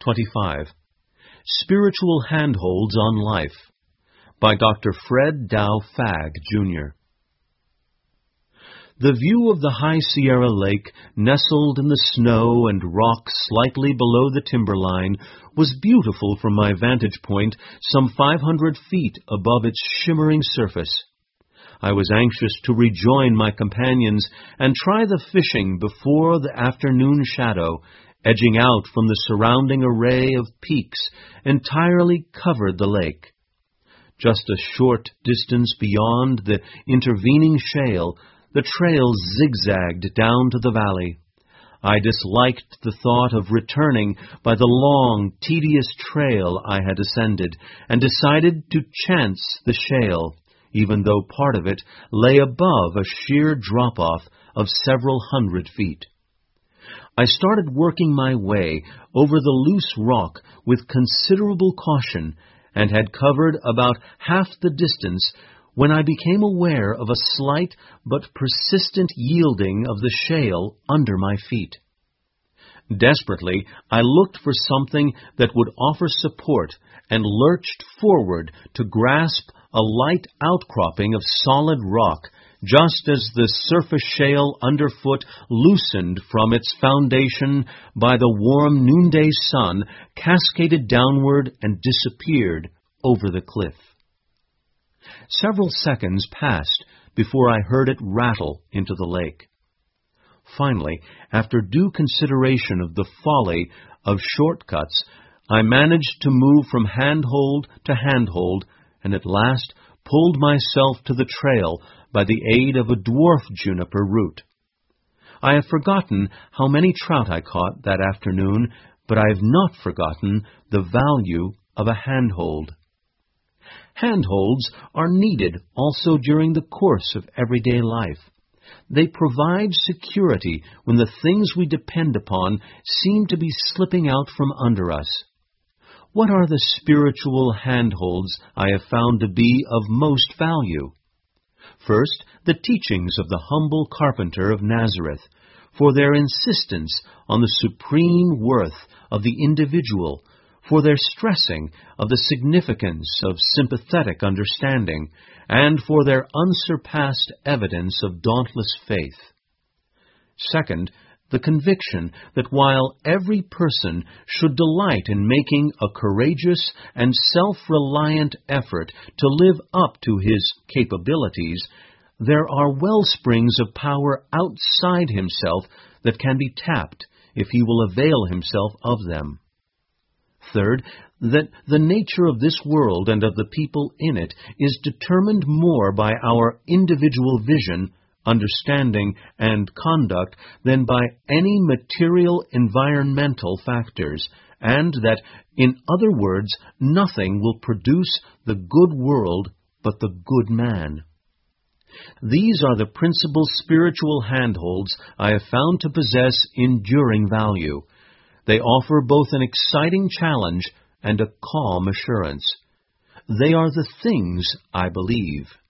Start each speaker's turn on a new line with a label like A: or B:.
A: 25. Spiritual Handholds on Life by Dr. Fred Dow Fagg, Jr. The view of the High Sierra Lake, nestled in the snow and rock slightly below the timberline, was beautiful from my vantage point some 500 feet above its shimmering surface. I was anxious to rejoin my companions and try the fishing before the afternoon shadow, edging out from the surrounding array of peaks, entirely covered the lake. Just a short distance beyond the intervening shale, the trail zigzagged down to the valley. I disliked the thought of returning by the long, tedious trail I had ascended, and decided to chance the shale, even though part of it lay above a sheer drop-off of several hundred feet. I started working my way over the loose rock with considerable caution, and had covered about half the distance when I became aware of a slight but persistent yielding of the shale under my feet. Desperately, I looked for something that would offer support and lurched forward to grasp a light outcropping of solid rock, just as the surface shale underfoot loosened from its foundation by the warm noonday sun, cascaded downward and disappeared over the cliff. Several seconds passed before I heard it rattle into the lake. Finally, after due consideration of the folly of shortcuts, I managed to move from handhold to handhold, and at last pulled myself to the trail by the aid of a dwarf juniper root. I have forgotten how many trout I caught that afternoon, but I have not forgotten the value of a handhold. Handholds are needed also during the course of everyday life. They provide security when the things we depend upon seem to be slipping out from under us. What are the spiritual handholds I have found to be of most value? First, the teachings of the humble carpenter of Nazareth, for their insistence on the supreme worth of the individual, for their stressing of the significance of sympathetic understanding, and for their unsurpassed evidence of dauntless faith. Second, the conviction that while every person should delight in making a courageous and self-reliant effort to live up to his capabilities, there are wellsprings of power outside himself that can be tapped if he will avail himself of them. Third, that the nature of this world and of the people in it is determined more by our individual vision, understanding, and conduct than by any material environmental factors, and that, in other words, nothing will produce the good world but the good man. These are the principal spiritual handholds I have found to possess enduring value. They offer both an exciting challenge and a calm assurance. They are the things I believe.